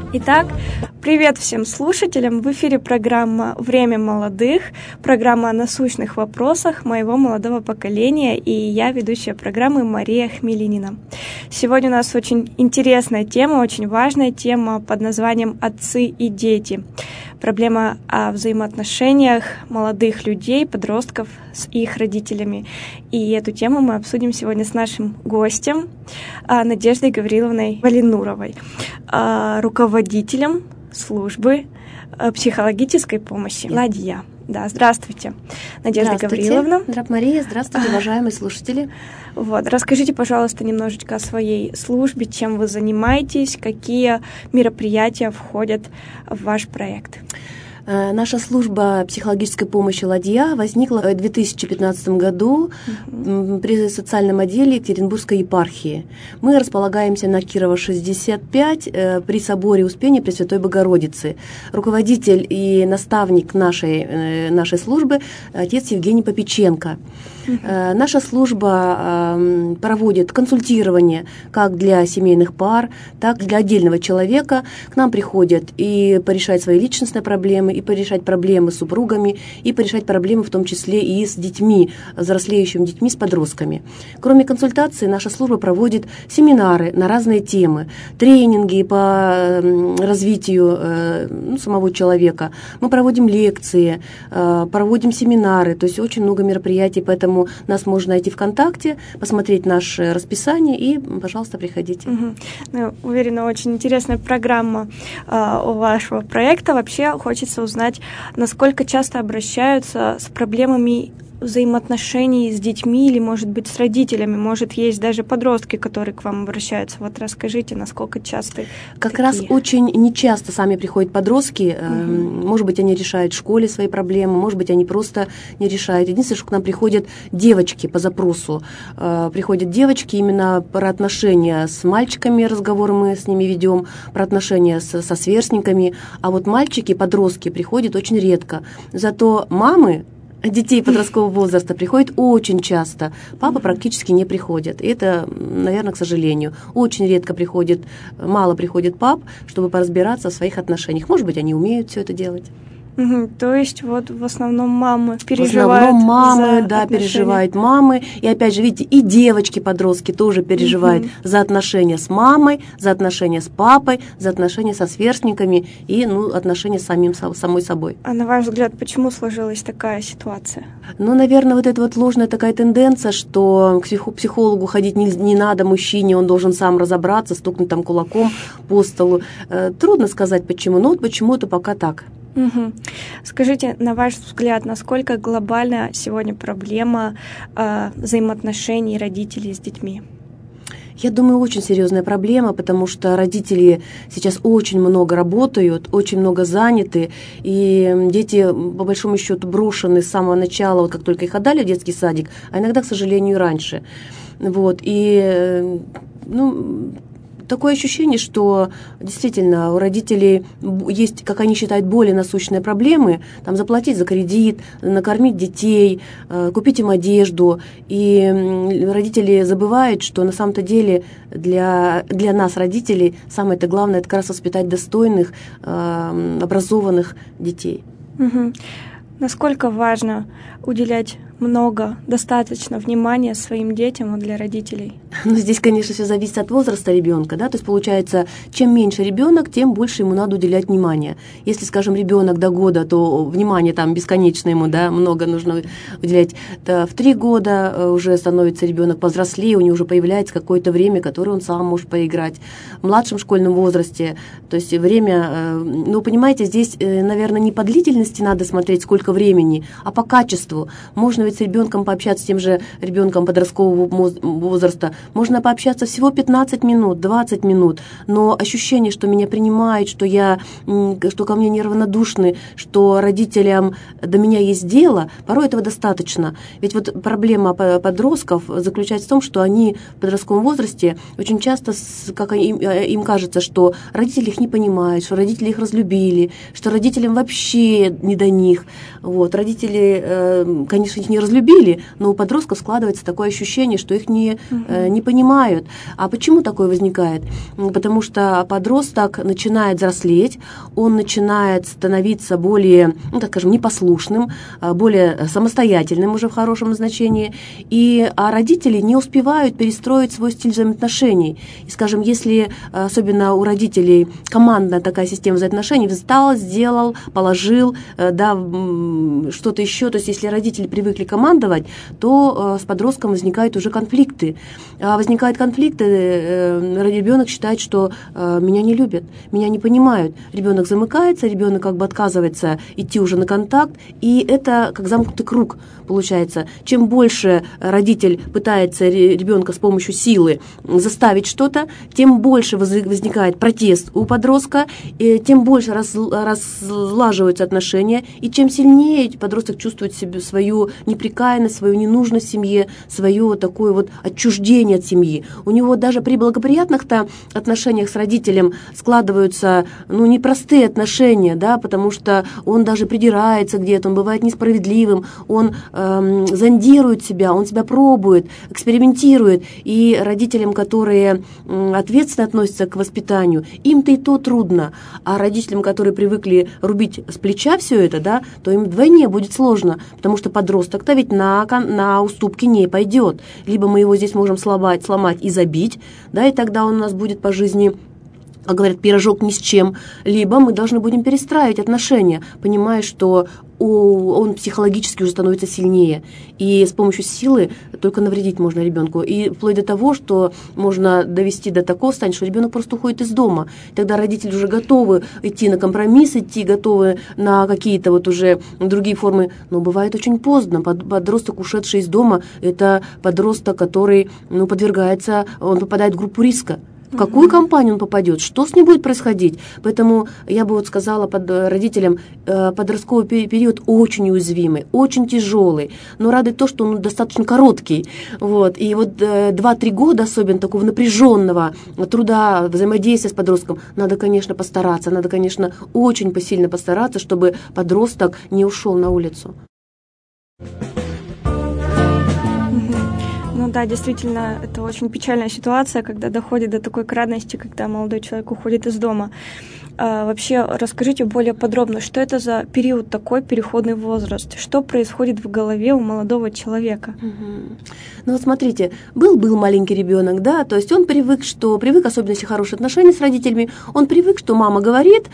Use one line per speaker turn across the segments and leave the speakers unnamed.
Итак, привет всем слушателям. В эфире программа «Время молодых», программа о насущных вопросах моего молодого поколения, и я ведущая программы Мария Хмелинина. Сегодня у нас очень интересная тема, очень важная тема под названием «Отцы и дети». Проблема о взаимоотношениях молодых людей, подростков с их родителями. И эту тему мы обсудим сегодня с нашим гостем Надеждой Гавриловной Валинуровой, руководителем службы психологической помощи «Ладья». Да, здравствуйте, Надежда Гавриловна.
Здравствуйте, Мария. Здравствуйте, уважаемые слушатели.
Вот, расскажите, пожалуйста, немножечко о своей службе, чем вы занимаетесь, какие мероприятия входят в ваш проект.
Наша служба психологической помощи «Ладья» возникла в 2015 году при социальном отделе Екатеринбургской епархии. Мы располагаемся на Кирова, 65, при соборе Успения Пресвятой Богородицы. Руководитель и наставник нашей службы отец Евгений Попеченко. Наша служба проводит консультирование как для семейных пар, так и для отдельного человека. К нам приходят и порешать свои личностные проблемы, и порешать проблемы с супругами, и порешать проблемы в том числе и с детьми, взрослеющими детьми, с подростками. Кроме консультаций, наша служба проводит семинары на разные темы, тренинги по развитию самого человека. Мы проводим лекции, проводим семинары, то есть очень много мероприятий, поэтому нас можно найти ВКонтакте, посмотреть наше расписание и, пожалуйста, приходите.
Ну, уверена, очень интересная программа у вашего проекта. Вообще хочется узнать, насколько часто обращаются с проблемами взаимоотношений с детьми или, может быть, с родителями. Может, есть даже подростки, которые к вам обращаются. Вот расскажите, насколько часто
Как
такие?
раз очень нечасто сами приходят подростки. Может быть, они решают в школе свои проблемы, может быть, они просто не решают. Единственное, что к нам приходят девочки по запросу. Приходят девочки именно про отношения с мальчиками, разговоры мы с ними ведем, про отношения со сверстниками. А вот мальчики, подростки приходят очень редко. Зато мамы детей подросткового возраста приходят очень часто. Папа практически не приходит. И это, наверное, к сожалению. Очень редко приходит, мало приходит пап, чтобы поразбираться в своих отношениях. Может быть, они умеют все это делать.
То есть вот в основном мамы переживают.
В основном мамы, да, переживают мамы. И опять же, видите, и девочки-подростки тоже переживают за отношения с мамой, за отношения с папой, за отношения со сверстниками и отношения с самой собой.
А на ваш взгляд, почему сложилась такая ситуация?
Наверное, вот эта вот ложная такая тенденция, что к психологу ходить не надо мужчине, он должен сам разобраться, стукнуть там кулаком по столу. Трудно сказать почему, но вот почему-то пока так.
Скажите, на ваш взгляд, насколько глобальна сегодня проблема взаимоотношений родителей с детьми?
Я думаю, очень серьезная проблема, потому что родители сейчас очень много работают, очень много заняты, и дети, по большому счету, брошены с самого начала, вот как только их отдали в детский садик, а иногда, к сожалению, и раньше. Вот, и, такое ощущение, что действительно у родителей есть, как они считают, более насущные проблемы, там заплатить за кредит, накормить детей, купить им одежду. И родители забывают, что на самом-то деле для нас, родителей, самое-то главное, это как раз воспитать достойных, образованных детей.
Насколько важно уделять достаточно внимания своим детям для родителей?
Здесь, конечно, все зависит от возраста ребенка, да, то есть получается, чем меньше ребенок, тем больше ему надо уделять внимания. Если, скажем, ребенок до года, то внимание там бесконечно ему, да, много нужно уделять. В 3 года уже становится ребенок повзрослее, у него уже появляется какое-то время, которое он сам может поиграть. В младшем школьном возрасте, то есть время, понимаете, здесь, наверное, не по длительности надо смотреть, сколько времени, а по качеству. Можно ведь с ребенком пообщаться, с тем же ребенком подросткового возраста, можно пообщаться всего 15 минут, 20 минут, но ощущение, что меня принимают, что ко мне неравнодушны, что родителям до меня есть дело, порой этого достаточно. Ведь вот проблема подростков заключается в том, что они в подростковом возрасте очень часто, как им кажется, что родители их не понимают, что родители их разлюбили, что родителям вообще не до них. Вот. Родители конечно, их не разлюбили, но у подростков складывается такое ощущение, что их не понимают. А почему такое возникает? Потому что подросток начинает взрослеть, он начинает становиться более, так скажем, непослушным, более самостоятельным уже в хорошем значении, а родители не успевают перестроить свой стиль взаимоотношений. И, скажем, если особенно у родителей командная такая система взаимоотношений, встал, сделал, положил, что-то еще, то есть если родители привыкли командовать, то с подростком возникают уже конфликты. А возникают конфликты, ребенок считает, что меня не любят, меня не понимают. Ребенок замыкается, ребенок как бы отказывается идти уже на контакт, и это как замкнутый круг получается. Чем больше родитель пытается ребенка с помощью силы заставить что-то, тем больше возникает протест у подростка, тем больше разлаживаются отношения, и чем сильнее подросток чувствует себе свою неприкаянность, свою ненужность в семье, свое такое вот отчуждение от семьи. У него даже при благоприятных-то отношениях с родителем складываются непростые отношения, да, потому что он даже придирается где-то, он бывает несправедливым, он зондирует себя, он себя пробует, экспериментирует. И родителям, которые ответственно относятся к воспитанию, им-то и то трудно. А родителям, которые привыкли рубить с плеча все это, да, то им вдвойне будет сложно, потому что подросток-то ведь на уступки не пойдет. Либо мы его здесь можем сломать и забить, да, и тогда он у нас будет по жизни, как говорят, пирожок ни с чем, либо мы должны будем перестраивать отношения, понимая, что он психологически уже становится сильнее, и с помощью силы только навредить можно ребенку, и вплоть до того, что можно довести до такого состояния, что ребенок просто уходит из дома. Тогда родители уже готовы идти на компромисс, готовы на какие-то вот уже другие формы, но бывает очень поздно. Подросток, ушедший из дома, это подросток, который подвергается, он попадает в группу риска. В какую компанию он попадет, что с ним будет происходить. Поэтому я бы сказала родителям, подростковый период очень уязвимый, очень тяжелый, но радует то, что он достаточно короткий. Вот. И 2-3 года, особенно такого напряженного труда, взаимодействия с подростком, надо, конечно, постараться, надо, конечно, очень посильно постараться, чтобы подросток не ушел на улицу.
Да, действительно, это очень печальная ситуация, когда доходит до такой крайности, когда молодой человек уходит из дома. Вообще, расскажите более подробно, что это за период такой, переходный возраст? Что происходит в голове у молодого человека?
Смотрите, был маленький ребенок, да, то есть он привык, особенно если хорошие отношения с родителями, он привык, что мама говорит,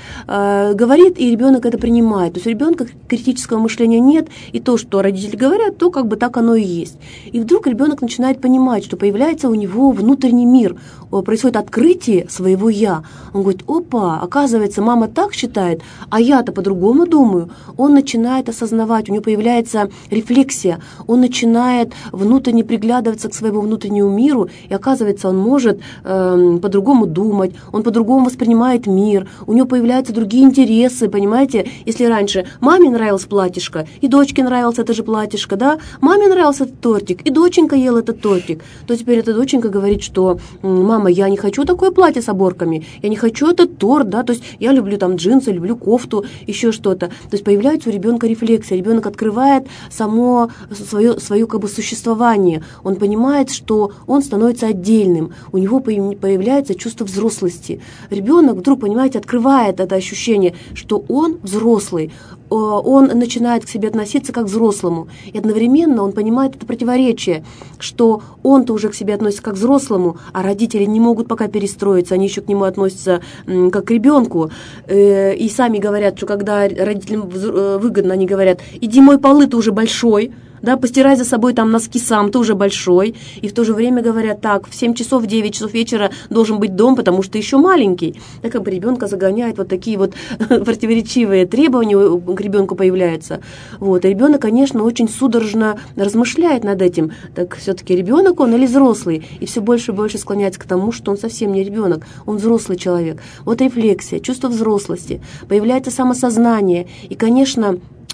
и ребенок это принимает. То есть у ребенка критического мышления нет, и то, что родители говорят, то как бы так оно и есть. И вдруг ребенок начинает понимать, что появляется у него внутренний мир, происходит открытие своего «я». Он говорит: опа, оказывается, мама так считает, а я-то по-другому думаю. Он начинает осознавать, у него появляется рефлексия, он начинает внутренне приглядываться к своему внутреннему миру, и оказывается, он может по-другому думать, он по-другому воспринимает мир, у него появляются другие интересы, понимаете? Если раньше маме нравилось платьишко, и дочке нравилось это же платьишко, да, маме нравился этот тортик, и доченька ела этот тортик, то теперь эта доченька говорит, что мама, я не хочу такое платье с оборками, я не хочу этот торт, да, то есть я люблю там джинсы, люблю кофту, еще что-то. То есть появляется у ребенка рефлексия, ребенок открывает само свое как бы существование, он понимает, что он становится отдельным, у него появляется чувство взрослости. Ребенок вдруг, понимаете, открывает это ощущение, что он взрослый, он начинает к себе относиться как к взрослому, и одновременно он понимает это противоречие, что он-то уже к себе относится как к взрослому, а родители не могут пока перестроиться, они еще к нему относятся как к ребенку, и сами говорят, что когда родителям выгодно, они говорят: иди мой полы, ты уже большой, да, постирай за собой там носки сам, ты уже большой. И в то же время говорят: так, в 7 часов, в 9 часов вечера должен быть дом, потому что ты еще маленький. Так как бы ребенка загоняет вот такие вот противоречивые требования к ребенку появляются. Вот. И ребенок, конечно, очень судорожно размышляет над этим. Так все-таки ребенок он или взрослый? И все больше и больше склоняется к тому, что он совсем не ребенок, он взрослый человек. Вот рефлексия, чувство взрослости, появляется самосознание. И, конечно,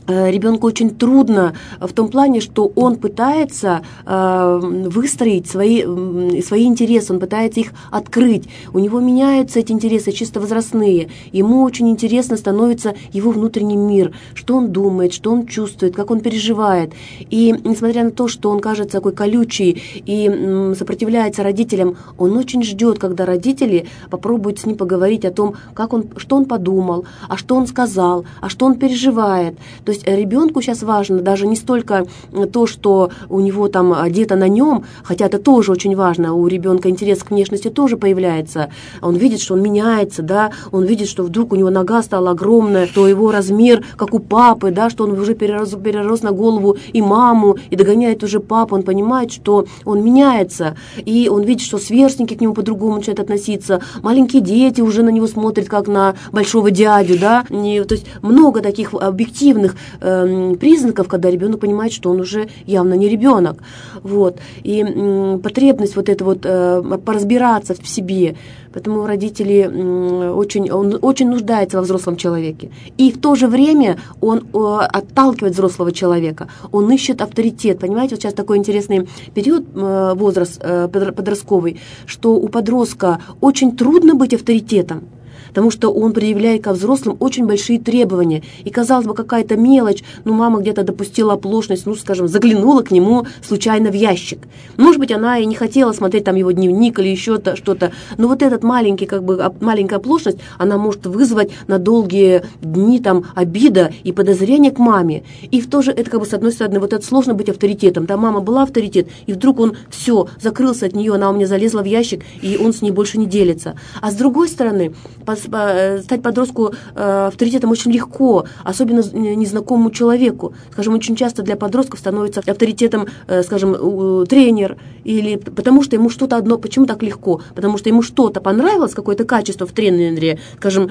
ребенку очень трудно в том плане, что он пытается выстроить свои интересы, он пытается их открыть. У него меняются эти интересы чисто возрастные. Ему очень интересно становится его внутренний мир, что он думает, что он чувствует, как он переживает. И несмотря на то, что он кажется такой колючий и сопротивляется родителям, он очень ждет, когда родители попробуют с ним поговорить о том, что он подумал, а что он сказал, а что он переживает. То есть ребенку сейчас важно даже не столько то, что у него там одето на нем, хотя это тоже очень важно, у ребенка интерес к внешности тоже появляется. Он видит, что он меняется, да, он видит, что вдруг у него нога стала огромная, то его размер, как у папы, да, что он уже перерос на голову и маму, и догоняет уже папу, он понимает, что он меняется, и он видит, что сверстники к нему по-другому начинают относиться, маленькие дети уже на него смотрят, как на большого дядю, да, то есть много таких объективных признаков, когда ребенок понимает, что он уже явно не ребенок. Вот. И потребность вот это вот поразбираться в себе. Поэтому родители он очень нуждается во взрослом человеке. И в то же время он отталкивает взрослого человека. Он ищет авторитет. Понимаете, вот сейчас такой интересный период, возраст подростковый, что у подростка очень трудно быть авторитетом, потому что он предъявляет ко взрослым очень большие требования. И, казалось бы, какая-то мелочь, мама где-то допустила оплошность, скажем, заглянула к нему случайно в ящик. Может быть, она и не хотела смотреть там его дневник или еще что-то, но вот этот маленькая оплошность, она может вызвать на долгие дни там обида и подозрение к маме. И в то же, это с одной стороны, вот это сложно быть авторитетом. Да, мама была авторитет, и вдруг он закрылся от нее, она у меня залезла в ящик, и он с ней больше не делится. А с другой стороны, стать подростку авторитетом очень легко, особенно незнакомому человеку. Скажем, очень часто для подростков становится авторитетом, скажем, тренер, или потому что ему что-то одно, почему так легко? Потому что ему что-то понравилось, какое-то качество в тренере, скажем,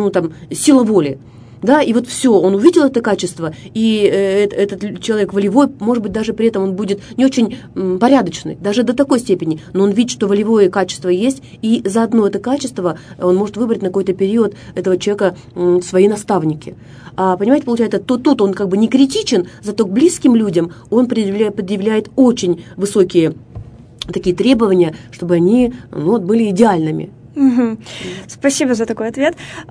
сила воли. Да, и вот все, он увидел это качество, и этот человек волевой, может быть, даже при этом он будет не очень порядочный, даже до такой степени, но он видит, что волевое качество есть, и заодно это качество он может выбрать на какой-то период этого человека свои наставники. А, понимаете, получается, тут он не критичен, зато к близким людям он предъявляет очень высокие такие требования, чтобы они были идеальными.
Угу. Спасибо за такой ответ.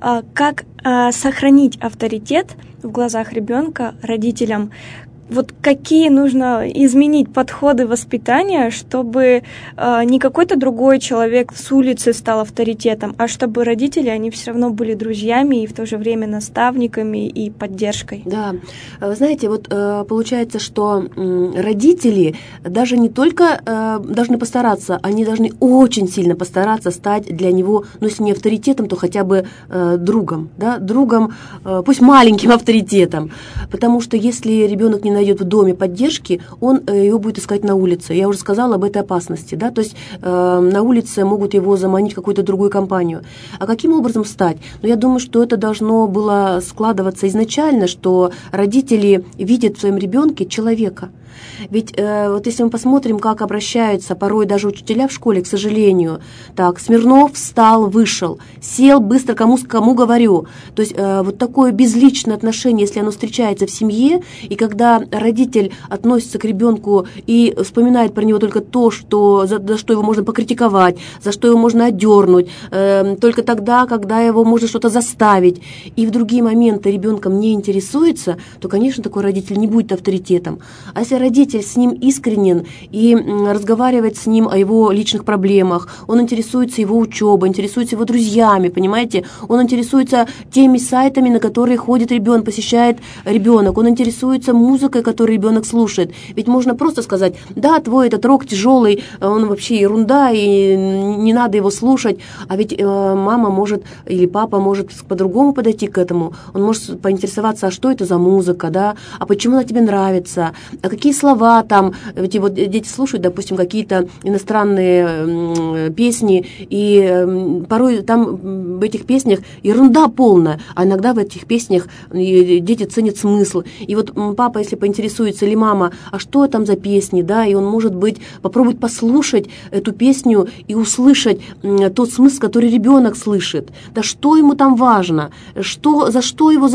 Как сохранить авторитет в глазах ребенка родителям? Вот какие нужно изменить подходы воспитания, чтобы не какой-то другой человек с улицы стал авторитетом, а чтобы родители, они все равно были друзьями и в то же время наставниками и поддержкой? Да,
вы знаете, вот получается, что родители даже не только должны постараться, они должны очень сильно постараться стать для него, если не авторитетом, то хотя бы другом, да, другом, пусть маленьким авторитетом, потому что если ребенок не найдет в доме поддержки, он его будет искать на улице. Я уже сказала об этой опасности, да, то есть на улице могут его заманить в какую-то другую компанию. А каким образом стать? Я думаю, что это должно было складываться изначально, что родители видят в своем ребенке человека. Ведь вот если мы посмотрим, как обращаются порой даже учителя в школе, к сожалению, так, Смирнов встал, вышел, сел, быстро кому говорю. То есть вот такое безличное отношение, если оно встречается в семье, и когда родитель относится к ребенку и вспоминает про него только то, за что его можно покритиковать, за что его можно одернуть, только тогда, когда его можно что-то заставить, и в другие моменты ребенком не интересуется, то, конечно, такой родитель не будет авторитетом. А если родитель с ним искренен и разговаривает с ним о его личных проблемах, он интересуется его учебой, интересуется его друзьями, понимаете, он интересуется теми сайтами, на которые ходит ребенок, посещает ребенок, он интересуется музыкой, которую ребенок слушает. Ведь можно просто сказать: да, твой этот рок тяжелый, он вообще ерунда, и не надо его слушать, а ведь мама может или папа может по-другому подойти к этому, он может поинтересоваться, а что это за музыка, да, а почему она тебе нравится, а какие слова там, эти вот дети слушают, допустим, какие-то иностранные песни, и порой там в этих песнях ерунда полная, а иногда в этих песнях дети ценят смысл. И вот папа, если поинтересуется, или мама, а что там за песни, да, и он, может быть, попробует послушать эту песню и услышать тот смысл, который ребенок слышит, да, что ему там важно, что его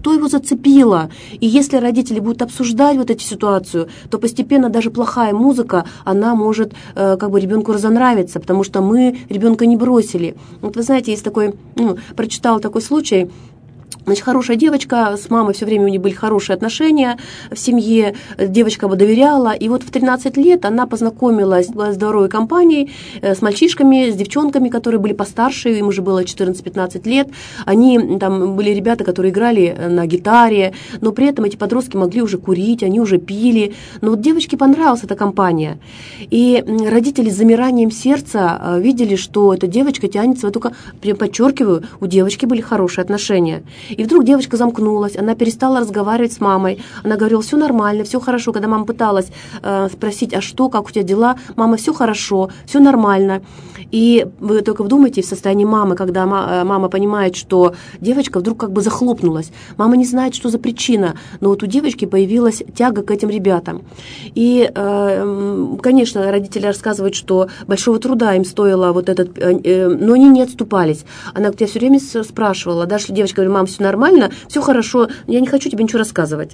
зацепило. И если родители будут обсуждать вот эту ситуацию, то постепенно даже плохая музыка, она может как бы ребенку разонравиться, потому что мы ребенка не бросили. Вот вы знаете, есть такой, прочитала такой случай. Значит, хорошая девочка, с мамой все время у них были хорошие отношения в семье, девочка бы доверяла, и вот в 13 лет она познакомилась с здоровой компанией, с мальчишками, с девчонками, которые были постарше, им уже было 14-15 лет, они, там были ребята, которые играли на гитаре, но при этом эти подростки могли уже курить, они уже пили, но вот девочке понравилась эта компания, и родители с замиранием сердца видели, что эта девочка тянется, только, подчеркиваю, у девочки были хорошие отношения. И вдруг девочка замкнулась, она перестала разговаривать с мамой. Она говорила, все нормально, все хорошо. Когда мама пыталась спросить, а что, как у тебя дела, мама, все хорошо, все нормально. И вы только вдумайтесь в состоянии мамы, когда мама понимает, что девочка вдруг как бы захлопнулась. Мама не знает, что за причина, но вот у девочки появилась тяга к этим ребятам. И, конечно, родители рассказывают, что большого труда им стоило вот этот, но они не отступались. Она говорит, я все время спрашивала, даже девочка говорит, мам, все нормально, все хорошо, я не хочу тебе ничего рассказывать.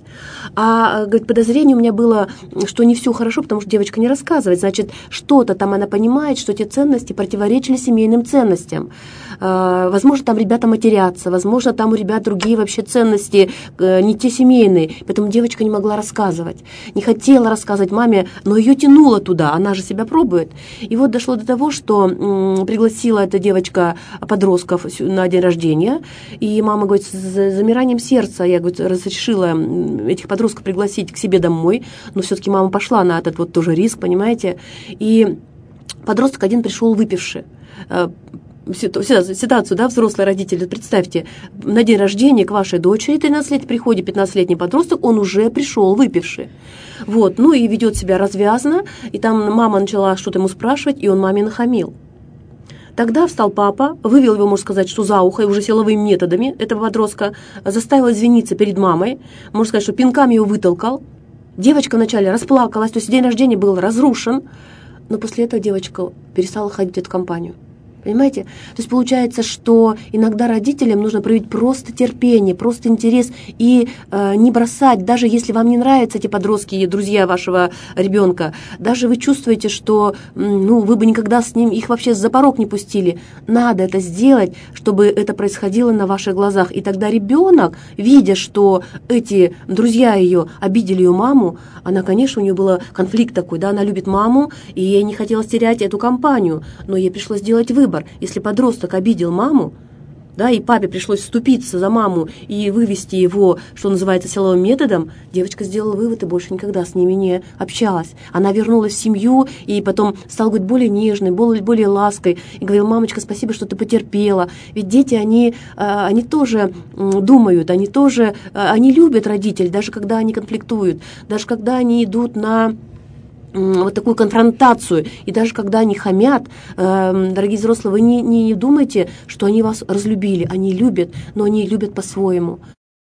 А, говорит, подозрение у меня было, что не все хорошо, потому что девочка не рассказывает, значит, что-то там она понимает, что эти ценности противоречили семейным ценностям. Возможно, там ребята матерятся, возможно, там у ребят другие вообще ценности, не те семейные, поэтому девочка не могла рассказывать, не хотела рассказывать маме, но ее тянуло туда, она же себя пробует. И вот дошло до того, что пригласила эта девочка подростков на день рождения, и мама говорит, с замиранием сердца, я, говорит, разрешила этих подростков пригласить к себе домой, но все-таки мама пошла на этот вот тоже риск, понимаете, и подросток один пришел выпивший. Ситуацию, да, взрослые родители, представьте, на день рождения к вашей дочери 13 лет приходит 15-летний подросток, он уже пришел выпивший. Вот, ну и ведет себя развязно, и там мама начала что-то ему спрашивать, и он маме нахамил. Тогда встал папа, вывел его, можно сказать, что за ухо, и уже силовыми методами этого подростка, заставил извиниться перед мамой, можно сказать, что пинками его вытолкал. Девочка вначале расплакалась, то есть день рождения был разрушен, но после этого девочка перестала ходить в эту компанию. Понимаете? То есть получается, что иногда родителям нужно проявить просто терпение, просто интерес и не бросать, даже если вам не нравятся эти подростки и друзья вашего ребенка, даже вы чувствуете, что вы бы никогда с ним их вообще за порог не пустили. Надо это сделать, чтобы это происходило на ваших глазах. И тогда ребенок, видя, что эти друзья ее обидели ее маму, она, конечно, у нее был конфликт такой, да, она любит маму, и ей не хотелось терять эту компанию, но ей пришлось сделать выбор. Если подросток обидел маму, да, и папе пришлось вступиться за маму и вывести его, что называется, силовым методом, девочка сделала вывод и больше никогда с ними не общалась. Она вернулась в семью и потом стала говорить более нежной, более лаской. И говорила, мамочка, спасибо, что ты потерпела. Ведь дети, они тоже думают, они любят родителей, даже когда они конфликтуют, даже когда они идут на вот такую конфронтацию, и даже когда они хамят, дорогие взрослые, вы не думайте, что они вас разлюбили, они любят, но они любят по-своему.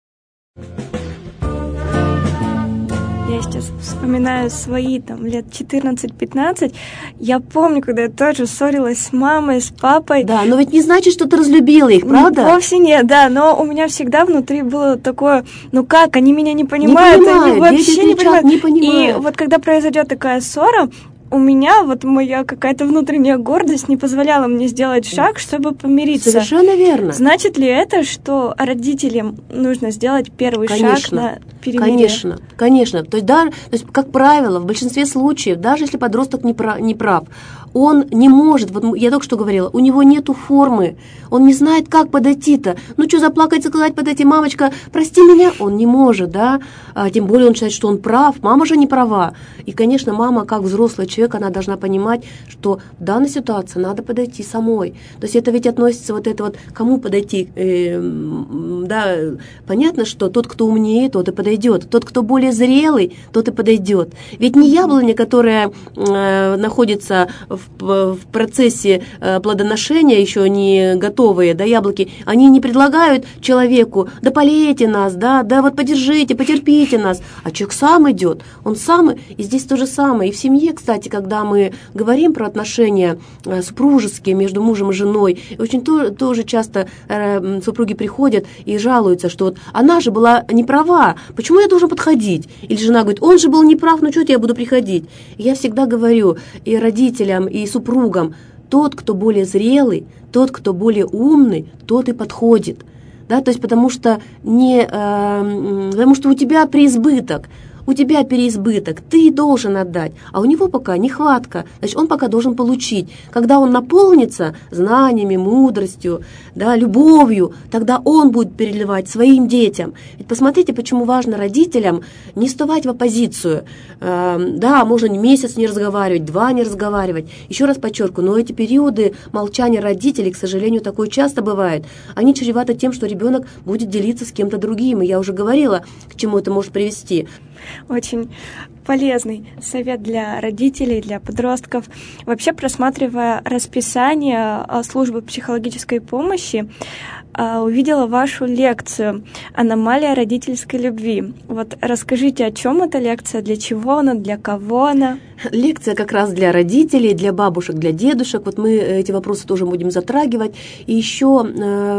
Я сейчас вспоминаю свои лет 14-15. Я помню, когда я тоже ссорилась с мамой, с папой.
Да, но ведь не значит, что ты разлюбила их, правда?
Вовсе нет, да, но у меня всегда внутри было такое, как, они меня не понимают, они вообще не понимают. И вот когда произойдет такая ссора, у меня моя какая-то внутренняя гордость не позволяла мне сделать шаг, чтобы помириться.
Совершенно верно.
Значит ли это, что родителям нужно сделать первый шаг на перемирие?
Конечно. То есть, как правило, в большинстве случаев, даже если подросток не прав, он не может, вот я только что говорила, у него нету формы, он не знает, как подойти-то. Ну, что заплакать, сказать, подойти, мамочка, прости меня, он не может, да, тем более он считает, что он прав, мама же не права. И, конечно, мама, как взрослый человек, она должна понимать, что в данной ситуации надо подойти самой. То есть это ведь относится вот это вот, кому подойти, да, понятно, что тот, кто умнее, тот и подойдет, тот, кто более зрелый, тот и подойдет. Ведь не яблоня, которая находится в процессе плодоношения, еще не готовые, да, яблоки, они не предлагают человеку, да полейте нас, да вот подержите, потерпите нас, а человек сам идет, он сам, и здесь то же самое. И в семье, кстати, когда мы говорим про отношения супружеские между мужем и женой, очень тоже часто супруги приходят и жалуются, что вот она же была не права, почему я должен подходить? Или жена говорит, он же был неправ, ну что я буду приходить? И я всегда говорю и родителям, и супругам, тот, кто более зрелый, тот, кто более умный, тот и подходит. Да, то есть потому что у тебя преизбыток. У тебя переизбыток, ты должен отдать, а у него пока нехватка, значит, он пока должен получить. Когда он наполнится знаниями, мудростью, да, любовью, тогда он будет переливать своим детям. Ведь посмотрите, почему важно родителям не вставать в оппозицию. Да, можно месяц не разговаривать, 2 не разговаривать. Еще раз подчеркиваю, но эти периоды молчания родителей, к сожалению, такое часто бывает. Они чреваты тем, что ребенок будет делиться с кем-то другим. И я уже говорила, к чему это может привести.
Очень полезный совет для родителей, для подростков. Вообще, просматривая расписание службы психологической помощи, увидела вашу лекцию «Аномалия родительской любви». Вот расскажите, о чем эта лекция, для чего она, для кого она?
Лекция как раз для родителей, для бабушек, для дедушек. Вот мы эти вопросы тоже будем затрагивать. И еще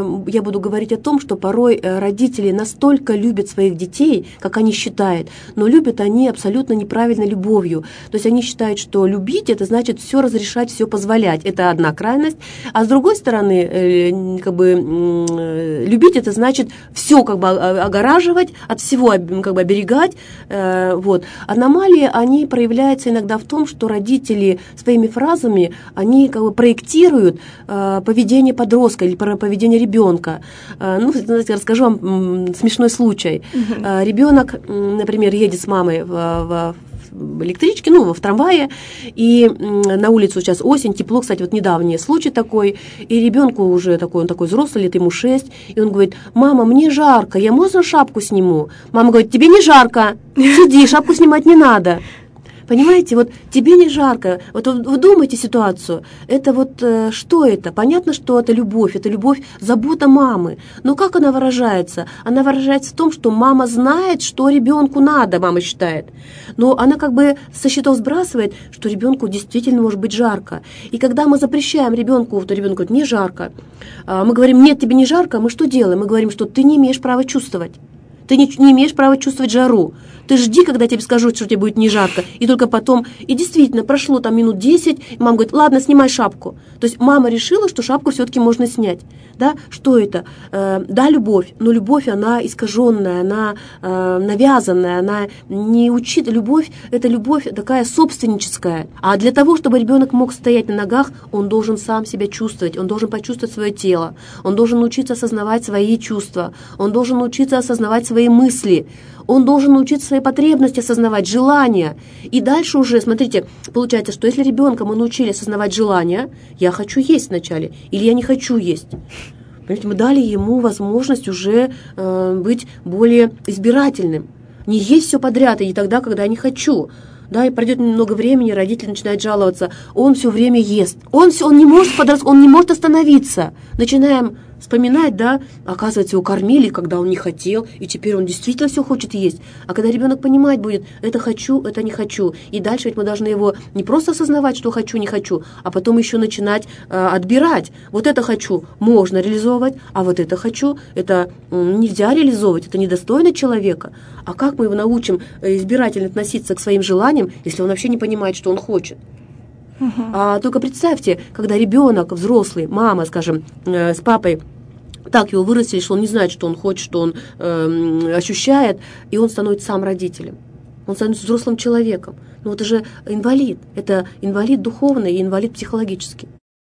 я буду говорить о том, что порой родители настолько любят своих детей, как они считают, но любят они абсолютно неправильной любовью. То есть они считают, что любить – это значит все разрешать, все позволять. Это одна крайность. А с другой стороны, любить – это значит все огораживать, от всего оберегать. Вот. Аномалии, они проявляются иногда в том, что родители своими фразами, они проектируют поведение подростка или поведение ребенка. Знаете, расскажу вам смешной случай. Ребенок, например, едет с мамой в электричке, в трамвае, и на улицу сейчас осень, тепло, кстати, вот недавний случай такой, и ребенку уже он такой взрослый, лет ему 6, и он говорит, мама, мне жарко, я можно шапку сниму? Мама говорит, тебе не жарко, сиди, шапку снимать не надо. Понимаете, вот тебе не жарко, вот вы думаете ситуацию, это вот что это? Понятно, что это любовь, забота мамы, но как она выражается? Она выражается в том, что мама знает, что ребенку надо, мама считает, но она со счетов сбрасывает, что ребенку действительно может быть жарко. И когда мы запрещаем ребенку, то ребенок говорит, мне жарко, мы говорим, нет, тебе не жарко, мы что делаем? Мы говорим, что ты не имеешь права чувствовать. Ты не имеешь права чувствовать жару. Ты жди, когда тебе скажут, что тебе будет не жарко. И только потом... И действительно, прошло минут 10, и мама говорит, ладно, снимай шапку. То есть мама решила, что шапку все-таки можно снять. Да? Что это? Да, любовь. Но любовь, она искаженная, она навязанная, она не учит. Любовь – это любовь такая собственническая. А для того, чтобы ребенок мог стоять на ногах, он должен сам себя чувствовать, он должен почувствовать свое тело, он должен научиться осознавать свои чувства, он должен научиться осознавать свои мысли, он должен научиться свои потребности осознавать, желания. И дальше уже, смотрите, получается, что если ребенка мы научили осознавать желания, я хочу есть вначале, или я не хочу есть. Понимаете, мы дали ему возможность уже быть более избирательным. Не есть все подряд, и тогда, когда я не хочу. Да, и пройдет немного времени, родители начинают жаловаться, он все время ест, он не может остановиться. Начинаем вспоминать, да, оказывается, его кормили, когда он не хотел, и теперь он действительно все хочет есть. А когда ребенок понимать будет, это хочу, это не хочу, и дальше ведь мы должны его не просто осознавать, что хочу, не хочу, а потом еще начинать отбирать. Вот это хочу, можно реализовывать, а вот это хочу, это нельзя реализовывать, это недостойно человека. А как мы его научим избирательно относиться к своим желаниям, если он вообще не понимает, что он хочет? А только представьте, когда ребенок, взрослый, мама, скажем, с папой, так его вырастили, что он не знает, что он хочет, что он ощущает, и он становится сам родителем. он становится взрослым человеком. Но это же инвалид. Это инвалид духовный и инвалид психологический.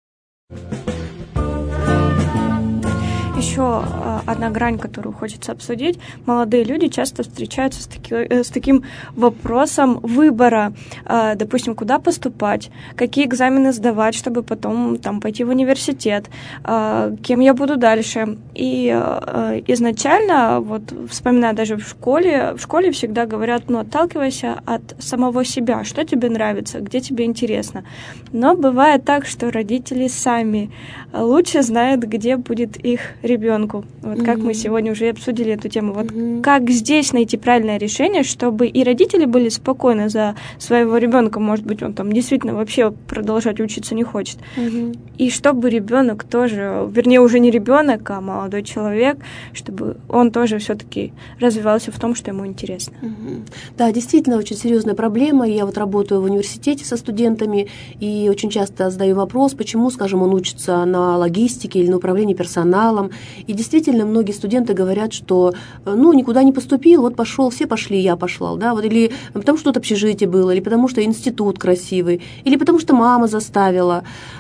Еще одна грань, которую хочется обсудить. Молодые люди часто встречаются с таким вопросом выбора, допустим, куда поступать, какие экзамены сдавать, чтобы потом там пойти в университет, кем я буду дальше. И изначально, вот вспоминая даже в школе всегда говорят, отталкивайся от самого себя, что тебе нравится, где тебе интересно. Но бывает так, что родители сами лучше знают, где будет их ребенку. Вот как мы сегодня уже обсудили эту тему. Вот как здесь найти правильное решение, чтобы и родители были спокойны за своего ребенка, может быть, он там действительно вообще продолжать учиться не хочет. И чтобы ребенок тоже, вернее, уже не ребенок, а молодой человек, чтобы он тоже все-таки развивался в том, что ему интересно.
Да, действительно, очень серьезная проблема. Я вот работаю в университете со студентами и очень часто задаю вопрос, почему, скажем, он учится на логистике или на управлении персоналом. И действительно, многие студенты говорят, что никуда не поступил, вот пошел, все пошли, я пошла, да, вот, или потому что тут общежитие было, или потому что институт красивый, или потому что мама заставила.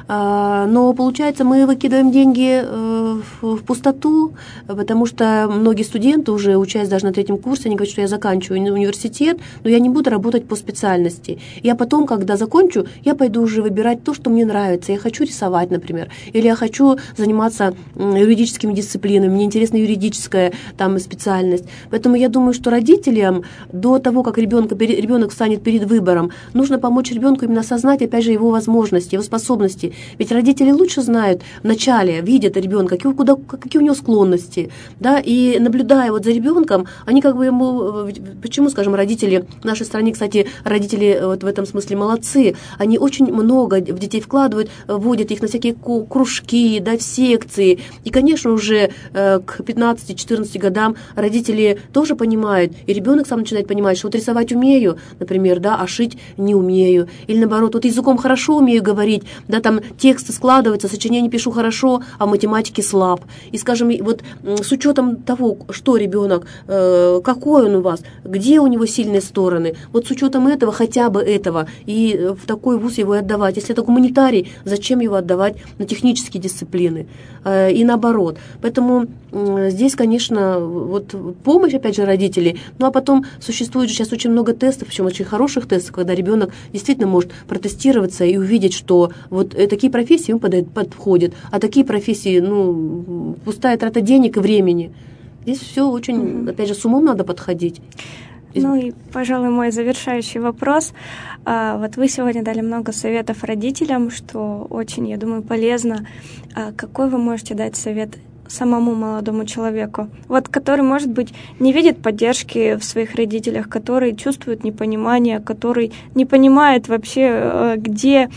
Но получается, мы выкидываем деньги в пустоту, потому что многие студенты, уже учась даже на 3-м курсе, они говорят, что я заканчиваю университет, но я не буду работать по специальности. Я потом, когда закончу, я пойду уже выбирать то, что мне нравится. Я хочу рисовать, например, или я хочу заниматься юридическими дисциплинами, мне интересна юридическая там специальность. Поэтому я думаю, что родителям до того, как ребенок станет перед выбором, нужно помочь ребенку именно осознать, опять же, его возможности, его способности. Ведь родители лучше знают вначале, видят ребенка, какие у него склонности, да, и наблюдая вот за ребенком, они как бы ему, почему, скажем, родители в нашей стране, кстати, родители вот в этом смысле молодцы, они очень много в детей вкладывают, вводят их на всякие кружки, да, в секции, и, конечно, уже к 15-14 годам родители тоже понимают, и ребенок сам начинает понимать, что вот рисовать умею, например, да, а шить не умею. Или наоборот, вот языком хорошо умею говорить, да, там тексты складываются, сочинения пишу хорошо, а в математике слаб. И, скажем, вот с учетом того, что ребенок, какой он у вас, где у него сильные стороны, вот с учетом этого, хотя бы этого, и в такой вуз его и отдавать. Если это гуманитарий, зачем его отдавать на технические дисциплины? И наоборот. Поэтому здесь, конечно, вот помощь, опять же, родителей. Ну, а потом существует же сейчас очень много тестов, причем очень хороших тестов, когда ребенок действительно может протестироваться и увидеть, что вот такие профессии ему подходят, а такие профессии, пустая трата денег и времени. Здесь все очень, опять же, с умом надо подходить.
Ну и, пожалуй, мой завершающий вопрос. Вот вы сегодня дали много советов родителям, что очень, я думаю, полезно. Какой вы можете дать совет самому молодому человеку, вот который, может быть, не видит поддержки в своих родителях, который чувствует непонимание, который не понимает вообще, где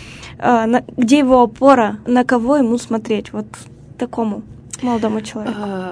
его опора, на кого ему смотреть, вот такому молодому человеку?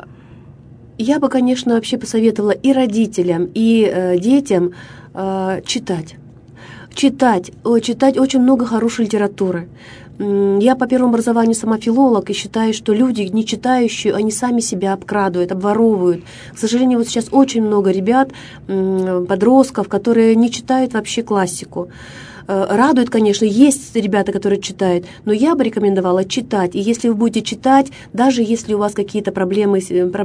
Я бы, конечно, вообще посоветовала и родителям, и детям читать. Читать очень много хорошей литературы. Я по первому образованию сама филолог и считаю, что люди, не читающие, они сами себя обкрадывают, обворовывают. К сожалению, вот сейчас очень много ребят, подростков, которые не читают вообще классику. Радует, конечно, есть ребята, которые читают, но я бы рекомендовала читать. И если вы будете читать, даже если у вас какие-то проблемы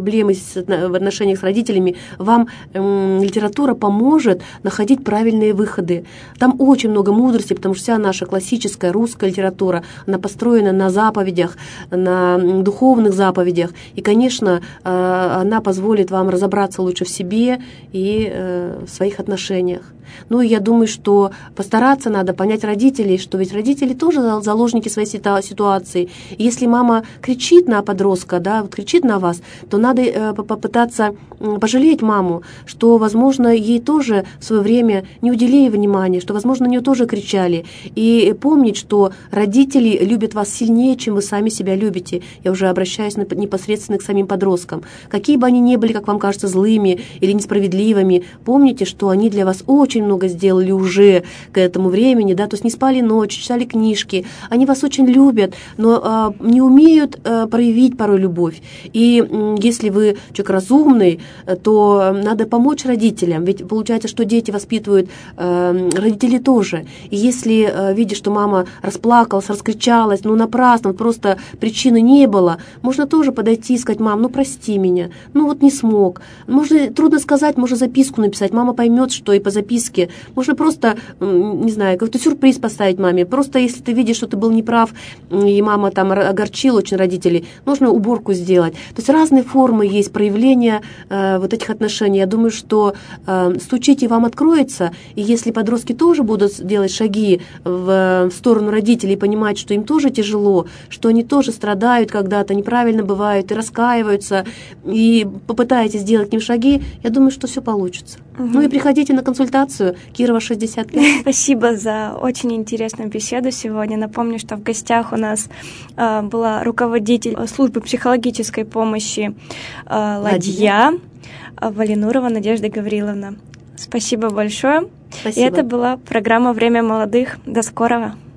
в отношениях с родителями, вам литература поможет находить правильные выходы. Там очень много мудрости, потому что вся наша классическая русская литература, она построена на заповедях, на духовных заповедях. И, конечно, она позволит вам разобраться лучше в себе и в своих отношениях. Ну, и я думаю, что постараться надо понять родителей, что ведь родители тоже заложники своей ситуации. И если мама кричит на подростка, да, вот кричит на вас, то надо попытаться пожалеть маму, что, возможно, ей тоже в свое время не уделили внимания, что, возможно, на нее тоже кричали. И помнить, что родители любят вас сильнее, чем вы сами себя любите. Я уже обращаюсь непосредственно к самим подросткам. Какие бы они ни были, как вам кажется, злыми или несправедливыми, помните, что они для вас очень много сделали уже к этому времени, времени, да, то есть не спали ночь, читали книжки, они вас очень любят, но не умеют проявить порой любовь. И если вы человек разумный, то надо помочь родителям, ведь получается, что дети воспитывают родители тоже. И если видишь, что мама расплакалась, раскричалась, напрасно, просто причины не было, можно тоже подойти и сказать: мам, прости меня, не смог. Можно, трудно сказать, можно записку написать, мама поймет, что и по записке. Можно просто, не знаю, какой-то сюрприз поставить маме. Просто если ты видишь, что ты был неправ, и мама там огорчила очень родителей, нужно уборку сделать. То есть разные формы есть проявления вот этих отношений. Я думаю, что «Стучите, вам откроется», и если подростки тоже будут делать шаги в сторону родителей и понимать, что им тоже тяжело, что они тоже страдают когда-то, неправильно бывают и раскаиваются, и попытаетесь сделать к ним шаги, я думаю, что все получится. И приходите на консультацию, Кирова, 65.
Спасибо за очень интересную беседу сегодня. Напомню, что в гостях у нас была руководитель службы психологической помощи «Ладья» Валинурова Надежда Гавриловна. Спасибо большое.
Спасибо.
И это была программа «Время молодых». До скорого.